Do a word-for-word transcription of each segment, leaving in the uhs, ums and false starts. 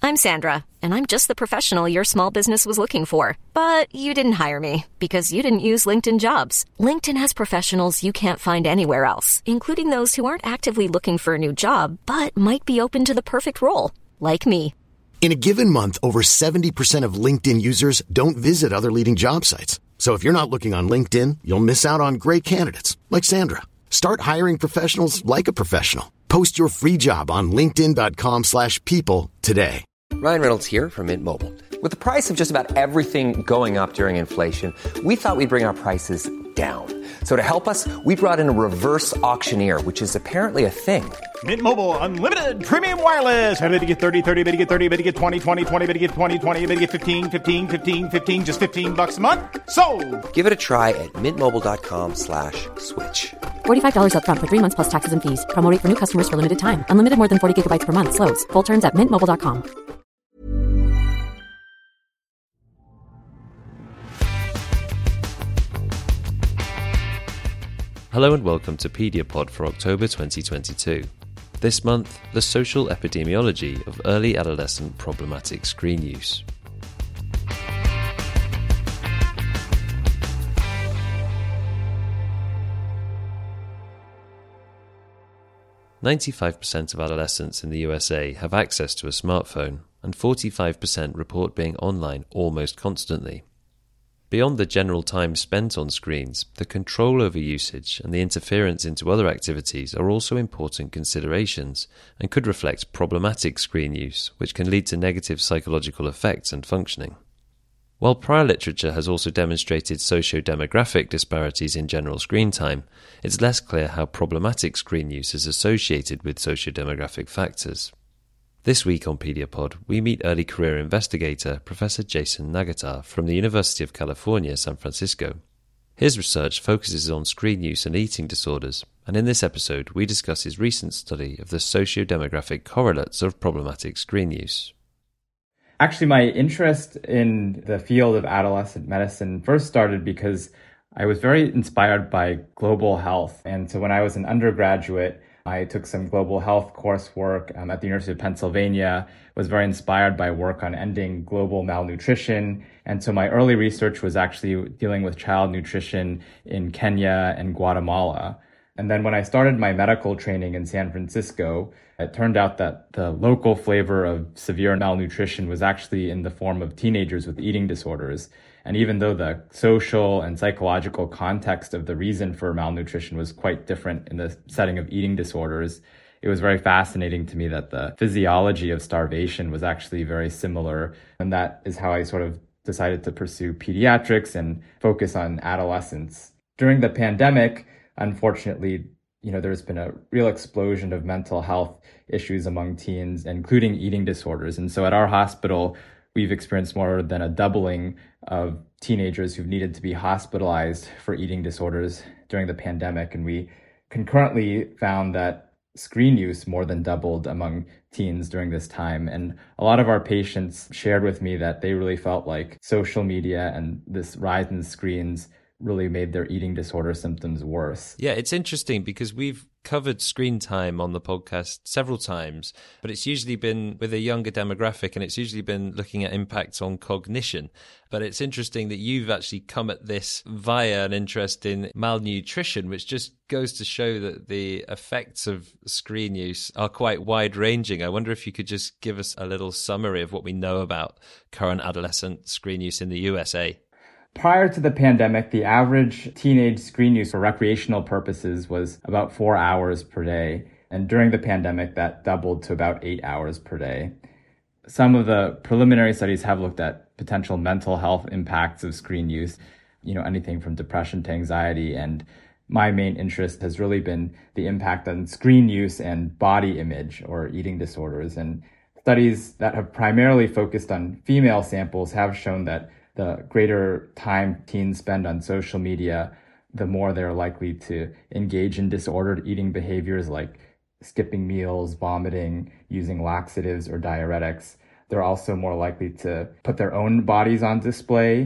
I'm Sandra, and I'm just the professional your small business was looking for. But you didn't hire me because you didn't use LinkedIn Jobs. LinkedIn has professionals you can't find anywhere else, including those who aren't actively looking for a new job, but might be open to the perfect role, like me. In a given month, over seventy percent of LinkedIn users don't visit other leading job sites. So if you're not looking on LinkedIn, you'll miss out on great candidates like Sandra. Start hiring professionals like a professional. Post your free job on linkedin.com slash people today. Ryan Reynolds here from Mint Mobile. With the price of just about everything going up during inflation, we thought we'd bring our prices down. So to help us, we brought in a reverse auctioneer, which is apparently a thing. Mint Mobile Unlimited Premium Wireless. How to get thirty, thirty, how to get thirty, how to get twenty, twenty, twenty, how to get twenty, twenty, how to get fifteen, fifteen, fifteen, fifteen, just fifteen bucks a month? Sold! Give it a try at mintmobile.com slash switch. forty-five dollars up front for three months plus taxes and fees. Promo rate for new customers for limited time. Unlimited more than forty gigabytes per month. Slows full terms at mint mobile dot com. Hello and welcome to Pediapod for October twenty twenty-two. This month, the social epidemiology of early adolescent problematic screen use. ninety-five percent of adolescents in the U S A have access to a smartphone, and forty-five percent report being online almost constantly. Beyond the general time spent on screens, the control over usage and the interference into other activities are also important considerations and could reflect problematic screen use, which can lead to negative psychological effects and functioning. While prior literature has also demonstrated socio-demographic disparities in general screen time, it's less clear how problematic screen use is associated with socio-demographic factors. This week on Pediapod, we meet early career investigator Professor Jason Nagatar from the University of California, San Francisco. His research focuses on screen use and eating disorders, and in this episode we discuss his recent study of the socio-demographic correlates of problematic screen use. Actually, my interest in the field of adolescent medicine first started because I was very inspired by global health. And so when I was an undergraduate, I took some global health coursework um, at the University of Pennsylvania, was very inspired by work on ending global malnutrition. And so my early research was actually dealing with child nutrition in Kenya and Guatemala. And then when I started my medical training in San Francisco, it turned out that the local flavor of severe malnutrition was actually in the form of teenagers with eating disorders. And even though the social and psychological context of the reason for malnutrition was quite different in the setting of eating disorders, it was very fascinating to me that the physiology of starvation was actually very similar. And that is how I sort of decided to pursue pediatrics and focus on adolescents. During the pandemic, unfortunately, you know, there's been a real explosion of mental health issues among teens, including eating disorders. And so at our hospital, we've experienced more than a doubling of teenagers who've needed to be hospitalized for eating disorders during the pandemic. And we concurrently found that screen use more than doubled among teens during this time. And a lot of our patients shared with me that they really felt like social media and this rise in screens really made their eating disorder symptoms worse. Yeah, it's interesting because we've covered screen time on the podcast several times, but it's usually been with a younger demographic and it's usually been looking at impacts on cognition. But it's interesting that you've actually come at this via an interest in malnutrition, which just goes to show that the effects of screen use are quite wide-ranging. I wonder if you could just give us a little summary of what we know about current adolescent screen use in the U S A. Prior to the pandemic, the average teenage screen use for recreational purposes was about four hours per day. And during the pandemic, that doubled to about eight hours per day. Some of the preliminary studies have looked at potential mental health impacts of screen use, you know, anything from depression to anxiety. And my main interest has really been the impact on screen use and body image or eating disorders. And studies that have primarily focused on female samples have shown that the greater time teens spend on social media, the more they're likely to engage in disordered eating behaviors like skipping meals, vomiting, using laxatives or diuretics. They're also more likely to put their own bodies on display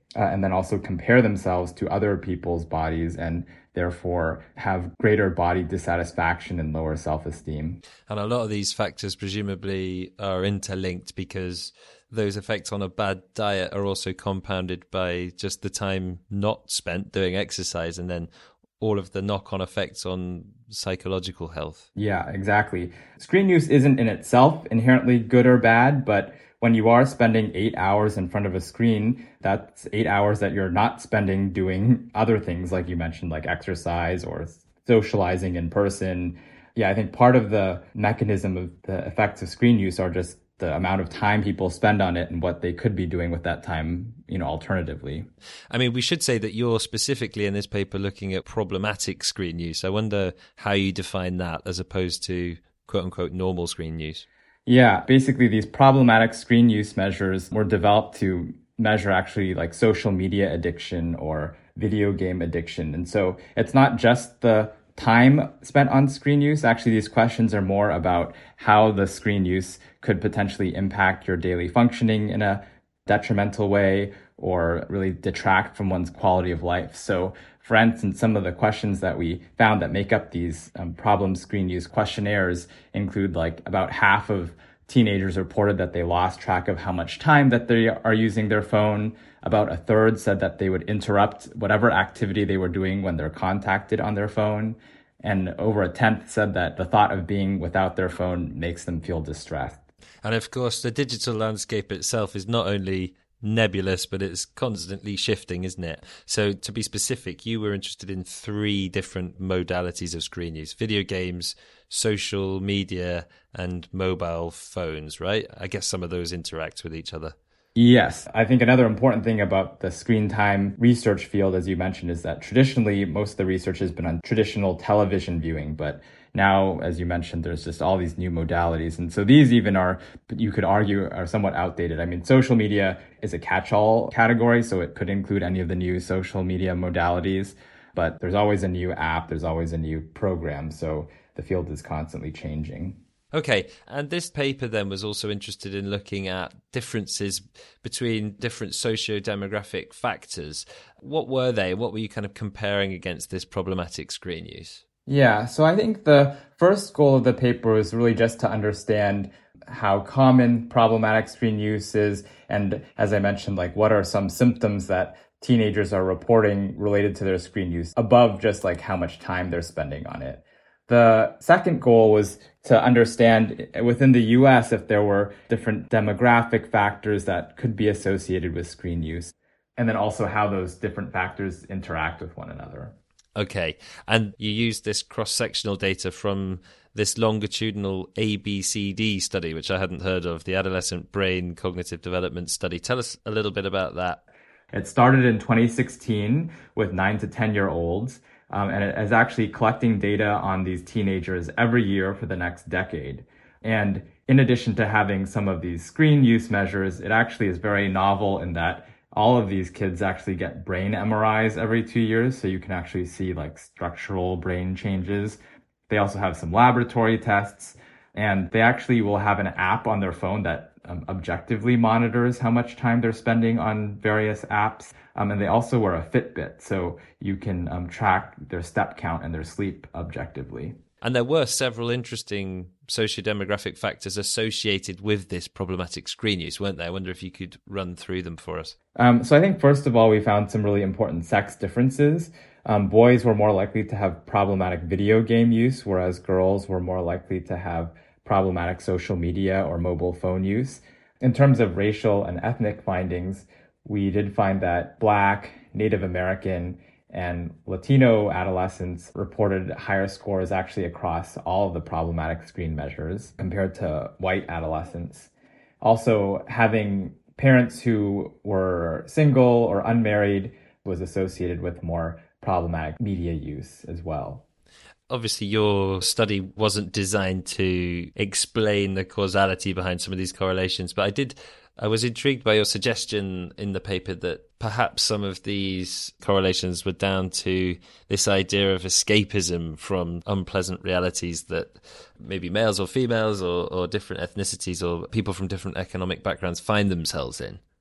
uh, and then also compare themselves to other people's bodies and therefore have greater body dissatisfaction and lower self-esteem. And a lot of these factors presumably are interlinked because those effects on a bad diet are also compounded by just the time not spent doing exercise and then all of the knock-on effects on psychological health. Yeah, exactly. Screen use isn't in itself inherently good or bad, but when you are spending eight hours in front of a screen, that's eight hours that you're not spending doing other things, like you mentioned, like exercise or socializing in person. Yeah, I think part of the mechanism of the effects of screen use are just the amount of time people spend on it and what they could be doing with that time, you know, alternatively. I mean, we should say that you're specifically in this paper looking at problematic screen use. I wonder how you define that as opposed to quote unquote normal screen use. Yeah, basically these problematic screen use measures were developed to measure actually like social media addiction or video game addiction. And so it's not just the time spent on screen use. Actually, these questions are more about how the screen use could potentially impact your daily functioning in a detrimental way or really detract from one's quality of life. So, for instance, some of the questions that we found that make up these um, problem screen use questionnaires include like about half of teenagers reported that they lost track of how much time that they are using their phone. About a third said that they would interrupt whatever activity they were doing when they're contacted on their phone. And over a tenth said that the thought of being without their phone makes them feel distressed. And of course, the digital landscape itself is not only nebulous, but it's constantly shifting, isn't it? So to be specific, you were interested in three different modalities of screen use: video games, social media, and mobile phones, right? I guess some of those interact with each other. Yes. I think another important thing about the screen time research field, as you mentioned, is that traditionally most of the research has been on traditional television viewing, but now, as you mentioned, there's just all these new modalities. And so these even are, you could argue, are somewhat outdated. I mean, social media is a catch-all category, so it could include any of the new social media modalities, but there's always a new app, there's always a new program, so the field is constantly changing. Okay, and this paper then was also interested in looking at differences between different socio-demographic factors. What were they? What were you kind of comparing against this problematic screen use? Yeah, so I think the first goal of the paper was really just to understand how common problematic screen use is, and as I mentioned, like what are some symptoms that teenagers are reporting related to their screen use above just like how much time they're spending on it. The second goal was to understand within the U S if there were different demographic factors that could be associated with screen use, and then also how those different factors interact with one another. Okay, and you used this cross-sectional data from this longitudinal A B C D study, which I hadn't heard of, the Adolescent Brain Cognitive Development Study. Tell us a little bit about that. It started in twenty sixteen with nine to ten-year-olds. Um, and it is actually collecting data on these teenagers every year for the next decade. And in addition to having some of these screen use measures, it actually is very novel in that all of these kids actually get brain M R Is every two years. So you can actually see like structural brain changes. They also have some laboratory tests, and they actually will have an app on their phone that um, objectively monitors how much time they're spending on various apps. Um, and they also wear a Fitbit, so you can um, track their step count and their sleep objectively. And there were several interesting socio-demographic factors associated with this problematic screen use, weren't there? I wonder if you could run through them for us. Um, so I think, first of all, we found some really important sex differences. Um, boys were more likely to have problematic video game use, whereas girls were more likely to have problematic social media or mobile phone use. In terms of racial and ethnic findings, we did find that Black, Native American, and Latino adolescents reported higher scores actually across all of the problematic screen measures compared to white adolescents. Also, having parents who were single or unmarried was associated with more problematic media use as well. Obviously, your study wasn't designed to explain the causality behind some of these correlations, but I did I was intrigued by your suggestion in the paper that perhaps some of these correlations were down to this idea of escapism from unpleasant realities that maybe males or females or, or different ethnicities or people from different economic backgrounds find themselves in.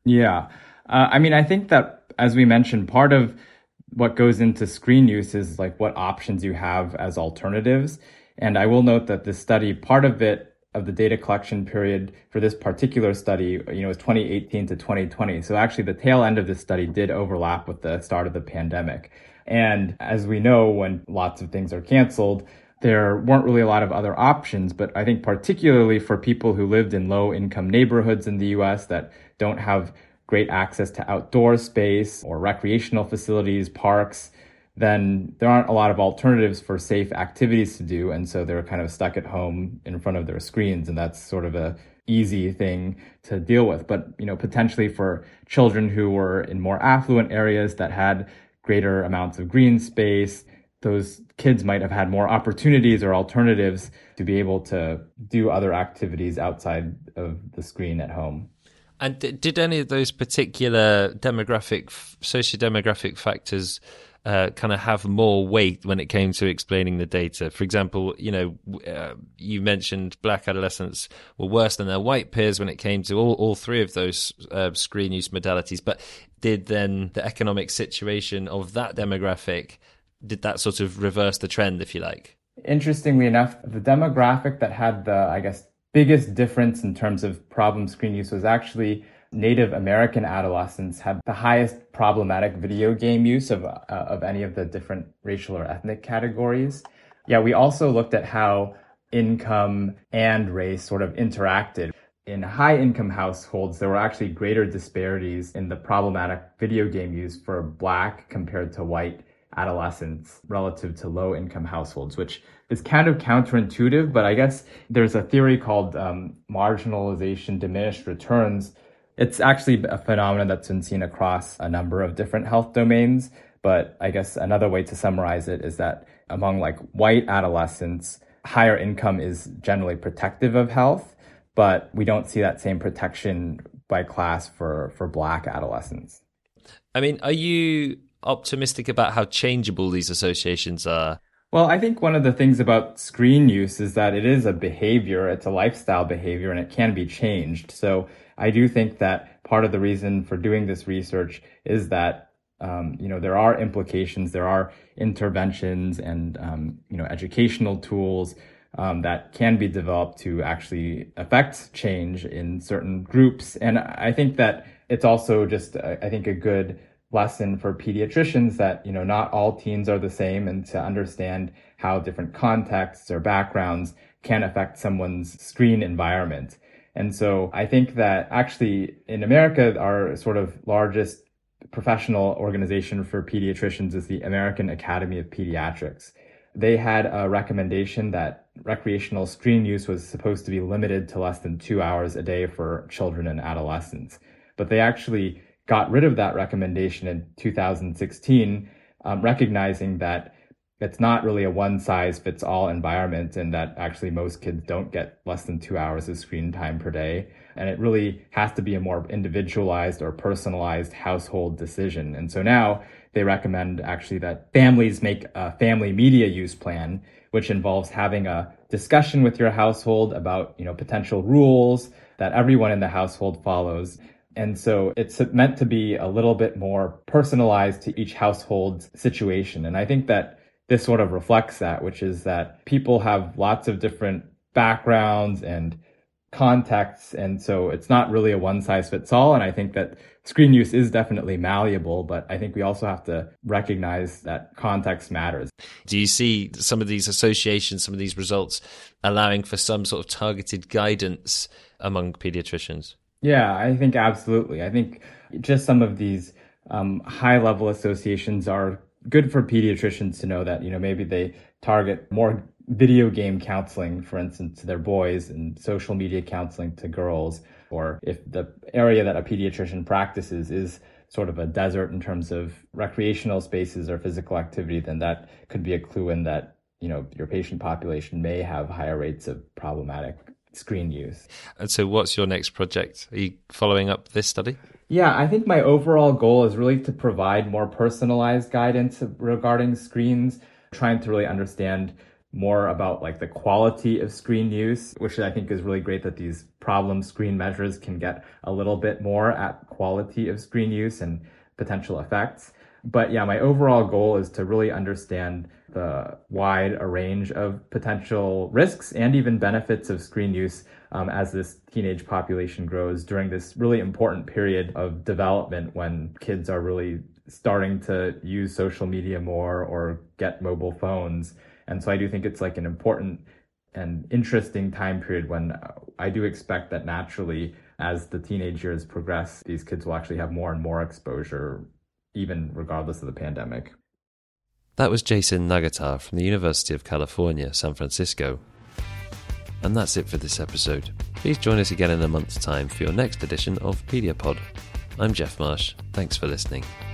Yeah. Uh, I mean, I think that, as we mentioned, part of what goes into screen use is like what options you have as alternatives. And I will note that this study, part of it, of the data collection period for this particular study, you know, is twenty eighteen to twenty twenty. So actually the tail end of this study did overlap with the start of the pandemic. And as we know, when lots of things are canceled, there weren't really a lot of other options. But I think particularly for people who lived in low income neighborhoods in the U S that don't have great access to outdoor space or recreational facilities, parks, then there aren't a lot of alternatives for safe activities to do. And so they're kind of stuck at home in front of their screens. And that's sort of a easy thing to deal with. But, you know, potentially for children who were in more affluent areas that had greater amounts of green space, those kids might have had more opportunities or alternatives to be able to do other activities outside of the screen at home. And did any of those particular demographic, socio-demographic factors uh, kind of have more weight when it came to explaining the data? For example, you know, uh, you mentioned black adolescents were worse than their white peers when it came to all, all three of those uh, screen use modalities. But did then the economic situation of that demographic, did that sort of reverse the trend, if you like? Interestingly enough, the demographic that had the, I guess, biggest difference in terms of problem screen use was actually Native American adolescents had the highest problematic video game use of uh, of any of the different racial or ethnic categories. Yeah, we also looked at how income and race sort of interacted. In high-income households, there were actually greater disparities in the problematic video game use for Black compared to white adolescents relative to low-income households, which is kind of counterintuitive, but I guess there's a theory called um, marginalization diminished returns. It's actually a phenomenon that's been seen across a number of different health domains, but I guess another way to summarize it is that among like white adolescents, higher income is generally protective of health, but we don't see that same protection by class for, for Black adolescents. I mean, are you optimistic about how changeable these associations are? Well, I think one of the things about screen use is that it is a behavior, it's a lifestyle behavior, and it can be changed. So I do think that part of the reason for doing this research is that, um, you know, there are implications, there are interventions and, um, you know, educational tools um, that can be developed to actually affect change in certain groups. And I think that it's also just, I think, a good lesson for pediatricians that, you know, not all teens are the same, and to understand how different contexts or backgrounds can affect someone's screen environment. And so I think that actually in America, our sort of largest professional organization for pediatricians is the American Academy of Pediatrics. They had a recommendation that recreational screen use was supposed to be limited to less than two hours a day for children and adolescents. But they actually got rid of that recommendation in two thousand sixteen, um, recognizing that it's not really a one-size-fits-all environment, and that actually most kids don't get less than two hours of screen time per day. And it really has to be a more individualized or personalized household decision. And so now they recommend actually that families make a family media use plan, which involves having a discussion with your household about, you know, potential rules that everyone in the household follows. And so it's meant to be a little bit more personalized to each household's situation. And I think that this sort of reflects that, which is that people have lots of different backgrounds and contexts. And so it's not really a one size fits all. And I think that screen use is definitely malleable, but I think we also have to recognize that context matters. Do you see some of these associations, some of these results allowing for some sort of targeted guidance among pediatricians? Yeah, I think absolutely. I think just some of these um, high-level associations are good for pediatricians to know that, you know, maybe they target more video game counseling, for instance, to their boys, and social media counseling to girls. Or if the area that a pediatrician practices is sort of a desert in terms of recreational spaces or physical activity, then that could be a clue in that, you know, your patient population may have higher rates of problematic screen use. And so what's your next project? Are you following up this study? Yeah, I think my overall goal is really to provide more personalized guidance regarding screens, trying to really understand more about like the quality of screen use, which I think is really great that these problem screen measures can get a little bit more at quality of screen use and potential effects. But yeah, my overall goal is to really understand the wide range of potential risks and even benefits of screen use um, as this teenage population grows during this really important period of development when kids are really starting to use social media more or get mobile phones. And so I do think it's like an important and interesting time period when I do expect that naturally, as the teenage years progress, these kids will actually have more and more exposure, even regardless of the pandemic. That was Jason Nagatar from the University of California, San Francisco. And that's it for this episode. Please join us again in a month's time for your next edition of Pediapod. I'm Jeff Marsh. Thanks for listening.